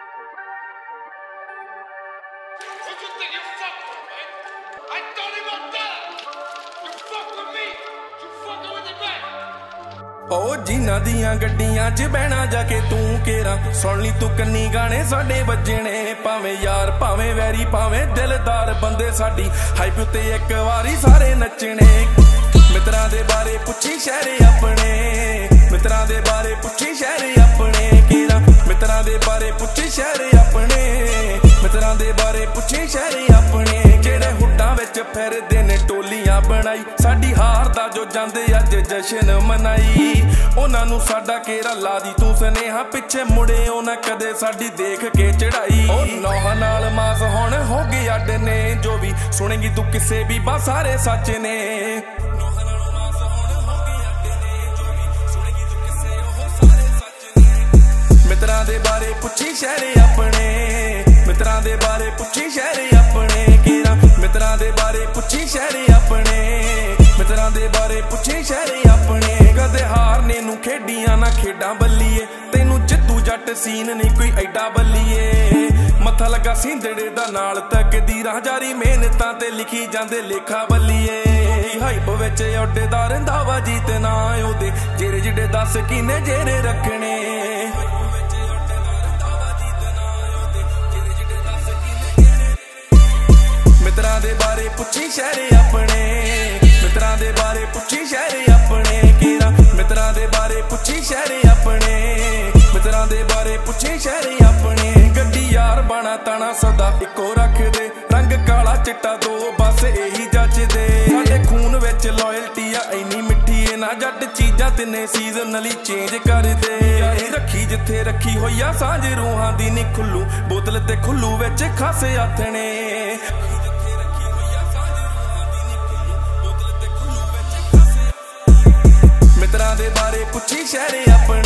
Who you think you fuck with, man? I don't even dare. You fuck with me, you fucking with the back. ਉਹ ਜਿਨ੍ਹਾਂ ਦੀਆਂ ਗੱਡੀਆਂ 'ਚ ਬਹਿਣਾ ਜਾ ਕੇ ਤੂੰ ਕੇਰਾ ਸੁਣ ਲਈ ਤੂੰ ਕੰਨੀ ਗਾਣੇ ਸਾਡੇ ਵੱਜਣੇ ਭਾਵੇਂ ਯਾਰ ਭਾਵੇਂ ਵੈਰੀ ਭਾਵੇਂ ਦਿਲਦਾਰ ਬੰਦੇ ਸਾਡੀ ਹਾਈਪ ਉੱਤੇ ਇੱਕ ਵਾਰੀ ਸਾਰੇ ਨੱਚਣੇ ਮਿੱਤਰਾਂ ਦੇ ਬਾਰੇ ਪੁੱਛੀ ਸ਼ਹਿਰੇ ਆਪਣੇ ਮਿੱਤਰਾਂ ਦੇ ਬਾਰੇ ਪੁੱਛੀ ਸ਼ਹਿਰੇ ਆਪਣੇ ਕੇਰਾ ਮਿੱਤਰਾਂ ਦੇ ਬਾਰੇ ਪੁੱਛੀ ਸ਼ਹਿਰੇ ਆਪਣੇ ਮਿੱਤਰਾਂ ਦੇ ਬਾਰੇ ਪੁੱਛੀ ਸ਼ਹਿਰੇ ਆਪਣੇ ਜਿਹੜੇ ਹੁੱਡਾਂ ਵਿੱਚ ਫਿਰਦੇ ਨੇ ਟੋਲੀਆਂ ਬਣਾਈ ਸਾਡੀ ਹਾਰ ਦਾ ਜੋ ਜਾਂਦੇ ਅੱਜ ਜਸ਼ਨ ਮਨਾਈ ਉਹਨਾਂ ਨੂੰ ਸਾਡਾ ਕੇਰਾ ਲਾ ਦੀ ਤੂੰ ਸੁਨੇਹਾ ਪਿੱਛੇ ਮੁੜੇ ਉਹਨਾਂ ਕਦੇ ਸਾਡੀ ਦੇਖ ਕੇ ਚੜਾਈ ਉਹ ਨੌਹਾਂ ਨਾਲ ਮਾਸ ਹੁਣ ਹੋ ਗਏ ਅੱਡ ਨੇ ਜੋ ਵੀ ਸੁਣੇਗੀ ਤੂੰ ਕਿਸੇ ਵੀ ਬਾ ਸਾਰੇ ਸੱਚ ਨੇ ਮਿੱਤਰਾਂ ਦੇ ਬਾਰੇ ਪੁੱਛੀ ਸ਼ਹਿਰੇ ਆਪਣੇ ਮਿੱਤਰਾਂ ਦੇ ਬਾਰੇ ਪੁੱਛੀ ਸ਼ਹਿਰੇ ਆਪਣੇ ਕੇਰਾ ਮਿੱਤਰਾਂ ਦੇ ਬਾਰੇ ਪੁੱਛੀ ਸ਼ਹਿਰੇ ਆਪਣੇ ਮਿੱਤਰਾਂ ਦੇ ਬਾਰੇ ਪੁੱਛੀ ਸ਼ਹਿਰੇ ਆਪਣੇ ਕਦੇ ਹਾਰਨੇ ਨੂੰ ਖੇਡੀਆਂ ਨਾ ਖੇਡਾਂ ਬੱਲੀਏ ਤੈਨੂੰ ਜਿੱਤੂ ਜੱਟ ਸੀਨ ਨਹੀਂ ਕੋਈ ਐਡਾ ਬੱਲੀਏ ਮੱਥਾ ਲੱਗਾ ਸਿੰਧੜੇ ਦਾ ਨਾਲ ਤੱਕਦੀ ਰਾਹ ਜਾਰੀ ਮਿਹਨਤਾਂ ਤੇ ਲਿਖੀ ਜਾਂਦੇ ਲੇਖਾ ਬੱਲੀਏ ਹਾਈਪ ਵਿੱਚ ਉੱਡਦਾ ਰਹਿੰਦਾ ਵਾ ਜੀਤ ਨਾ ਉਹਦੇ ਜਿਹੜੇ ਜਿਹੜੇ ਦੱਸ ਕਿਨੇ ਜਿਹੜੇ ਰੱਖਣੇ ਮਿੱਤਰਾਂ ਦੇ ਬਾਰੇ ਪੁੱਛੀ ਸ਼ਹਿਰੇ ਆਪਣੇ ਮਿੱਤਰਾਂ ਦੇ ਬਾਰੇ ਪੁੱਛੀ ਸ਼ਹਿਰੇ ਆਪਣੇ ਕੇਰਾ ਮਿੱਤਰਾਂ ਦੇ ਬਾਰੇ ਪੁੱਛੀ ਸ਼ਹਿਰੇ ਆਪਣੇ ਮਿੱਤਰਾਂ ਦੇ ਬਾਰੇ ਪੁੱਛੀ ਸ਼ਹਿਰੇ ਆਪਣੇ ਗੱਡੀ ਯਾਰ ਬਾਣਾ ਤਾਣਾ ਸਦਾ ਇੱਕੋ ਰੱਖਦੇ ਰੰਗ ਕਾਲਾ ਚਿੱਟਾ ਦੋ ਬਸ ਇਹੀ ਜੱਜਦੇ ਸਾਡੇ ਖੂਨ ਵਿੱਚ ਲਾਇਲਟੀ ਆ ਇੰਨੀ ਮਿੱਠੀ ਏ ਨਾ ਜੱਟ ਚੀਜ਼ਾਂ ਤਿੰਨੇ ਸੀਜ਼ਨਲੀ ਚੇਂਜ ਕਰਦੇ ਇਹ ਰੱਖੀ ਜਿੱਥੇ ਰੱਖੀ ਹੋਈ ਆ ਸਾਂਝ ਰੂਹਾਂ ਦੀ ਨੀ ਖੁੱਲੂ ਬੋਤਲ ਤੇ ਖੁੱਲੂ ਵਿੱਚ ਖਾਸੇ ਆਥਣੇ ਮਿੱਤਰਾਂ ਦੇ ਬਾਰੇ ਪੁੱਛੀ ਸ਼ਹਿਰੇ ਆਪਣੇ